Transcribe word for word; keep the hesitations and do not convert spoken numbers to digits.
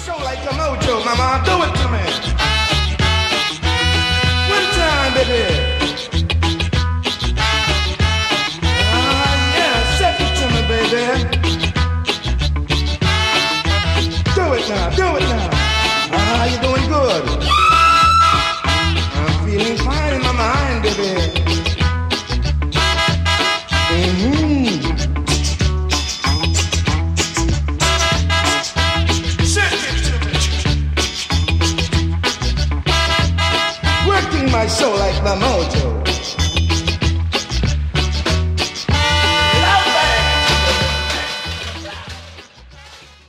show like a mojo, mama, do it to me. One time, baby. Ah, yeah, set it to me, baby. Do it now, do it now. Ah, you're doing good. I'm feeling fine in my mind, baby. Mm-hmm. My soul like my mojo.